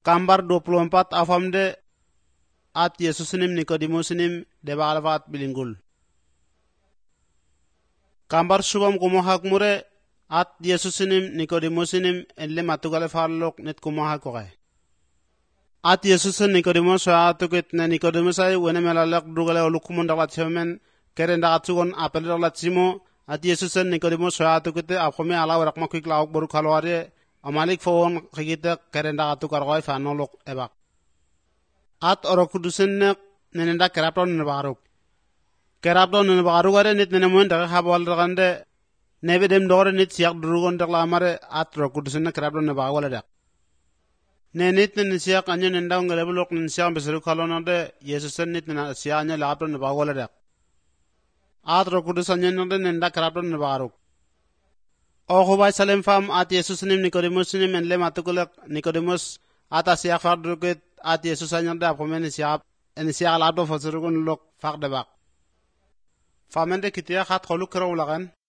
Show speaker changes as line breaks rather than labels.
Gambar 24 afamde at Yesusinim Nikodemusinim debalvat bilinggul. Gambar subam kumohak mure at Yesusinim Nikodemusinim enle matugale farlok net kumohak koke. At Yesusin Nikodemus atukit na Nikodemusai wene melalak drugale olukumun dalat semen keren dalat sugon apel dalat simo at Yesusin Nikodemus atukite apkome ala warak makik lauk boru kalware amalik fawon khigite keren dalat tukar goy fanolok ebak. At orokudusin nenenda kerapton nebaruk. Kerapton nebaruk are nit nenemun daga habwal dagande nebe dem dore nit siak drugon daglamare at orokudusin kerapton nebawale dak. Nenit nen siak anya nenda ngelebulok nen siak beseru kalonade Yesusen nit nen siak anya lapton nebawale dak. At orokudusin anya nenda kerapton nebaruk. Okhubay salem fam at Yesusinim Nikodemusinim enle matukulak Nikodemus at siak fardrukit at Yesus anya da komen siak en siak lapton faserugon lok fakdebak. Famende kitia khat kholu kero ulagan